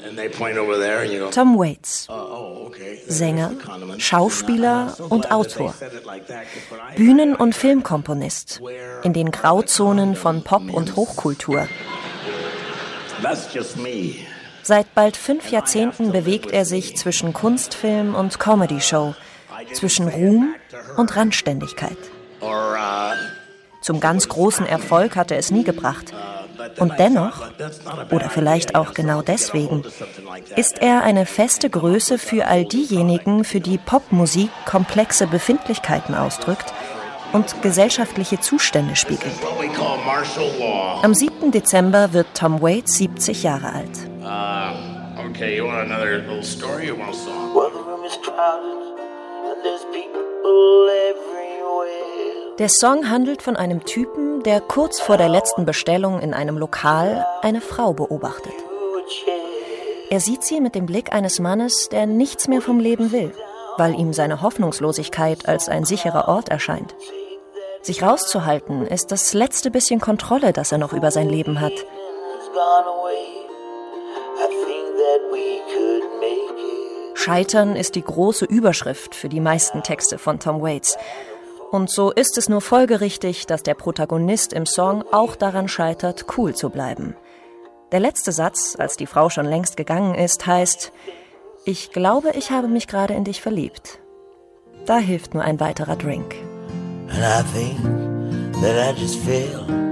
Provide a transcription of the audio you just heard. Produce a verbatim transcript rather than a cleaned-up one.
Tom Waits. Sänger, Schauspieler und Autor. Bühnen- und Filmkomponist. In den Grauzonen von Pop- und Hochkultur. Seit bald fünf Jahrzehnten bewegt er sich zwischen Kunstfilm und Comedy-Show, zwischen Ruhm und Randständigkeit. Zum ganz großen Erfolg hatte es nie gebracht. Und dennoch, oder vielleicht auch genau deswegen, ist er eine feste Größe für all diejenigen, für die Popmusik komplexe Befindlichkeiten ausdrückt und gesellschaftliche Zustände spiegelt. Am siebten Dezember wird Tom Waits siebzig Jahre alt. Uh, okay, you want another little story or want a song? Well, the room is crowded and there's people everywhere. Der Song handelt von einem Typen, der kurz vor der letzten Bestellung in einem Lokal eine Frau beobachtet. Er sieht sie mit dem Blick eines Mannes, der nichts mehr vom Leben will, weil ihm seine Hoffnungslosigkeit als ein sicherer Ort erscheint. Sich rauszuhalten ist das letzte bisschen Kontrolle, das er noch über sein Leben hat. Scheitern ist die große Überschrift für die meisten Texte von Tom Waits. Und so ist es nur folgerichtig, dass der Protagonist im Song auch daran scheitert, cool zu bleiben. Der letzte Satz, als die Frau schon längst gegangen ist, heißt: Ich glaube, ich habe mich gerade in dich verliebt. Da hilft nur ein weiterer Drink. And I think that I just fell